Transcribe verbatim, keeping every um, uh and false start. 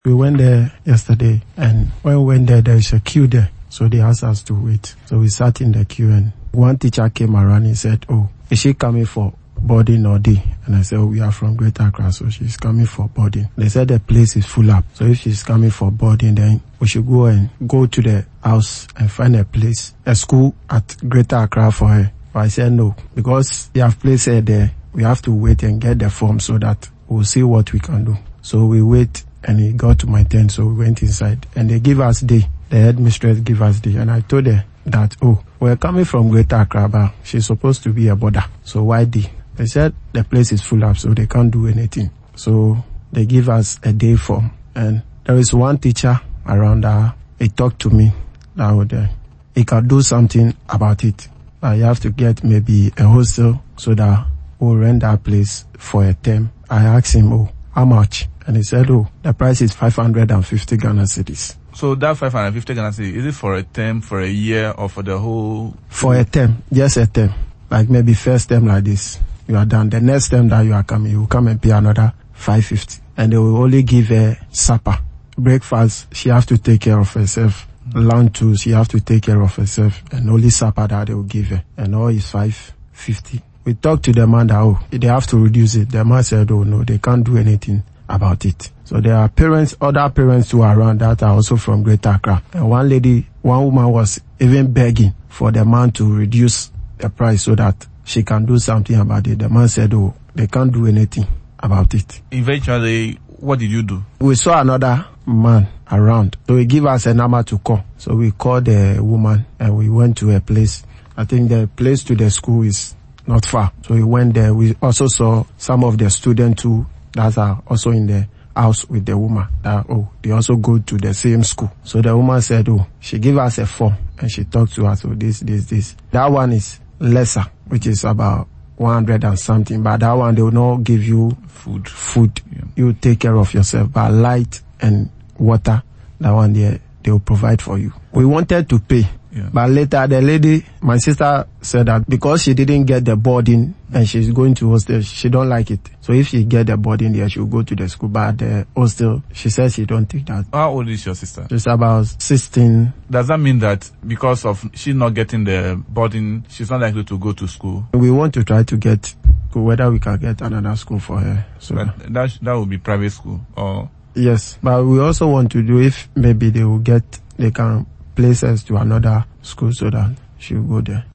We went there yesterday, and when we went there, there is a queue there. So they asked us to wait. So we sat in the queue, and one teacher came around and said, oh, is she coming for boarding or day? And I said, oh, we are from Greater Accra, so she's coming for boarding. They said the place is full up. So if she's coming for boarding, then we should go and go to the house and find a place, a school at Greater Accra for her. But I said no, because they have placed her there. We have to wait and get the form so that we'll see what we can do. So we wait, and he got to my tent, so we went inside. And they give us day. The headmistress give us day. And I told her that, oh, we're coming from Greater Accra, but she's supposed to be a border. So why day? They said the place is full up, so they can't do anything. So they give us a day form. And there is one teacher around there. He talked to me that would, uh, he can do something about it. Uh, you have to get maybe a hostel so that we'll rent that place for a term. I asked him, oh, how much? And he said, oh, the price is five hundred fifty Ghana cedis. So that five hundred fifty Ghana cedis, is it for a term, for a year, or for the whole? For a term, just a term. Like maybe first term like this, you are done. The next term that you are coming, you will come and pay another five fifty. And they will only give her supper. Breakfast, she has to take care of herself. Lunch too, she has to take care of herself. And only supper that they will give her. And all is five fifty. We talked to the man that, oh, they have to reduce it. The man said, oh, no, they can't do anything about it. So there are parents, other parents who are around that are also from Greater Accra. And one lady, one woman was even begging for the man to reduce the price so that she can do something about it. The man said, oh, they can't do anything about it. Eventually, what did you do? We saw another man around. So he gave us a number to call. So we called the woman and we went to a place. I think the place to the school is not far. So we went there. We also saw some of the students who that are also in the house with the woman. That, oh, they also go to the same school. So the woman said, oh, she gave us a form and she talked to us. Oh, this, this, this. That one is lesser, which is about one hundred and something. But that one, they will not give you food. Food. Yeah. You take care of yourself. But light and water, that one there, they will provide for you. We wanted to pay. Yeah. But later, the lady, my sister said that because she didn't get the boarding and she's going to hostel, she don't like it. So if she get the boarding there, she'll go to the school. But the hostel, she says she don't take that. How old is your sister? She's about sixteen. Does that mean that because of she not getting the boarding, she's not likely to go to school? We want to try to get, whether we can get another school for her. So But that, that would be private school or? Yes, but we also want to do if maybe they will get, they can place us to another school so that she will go there.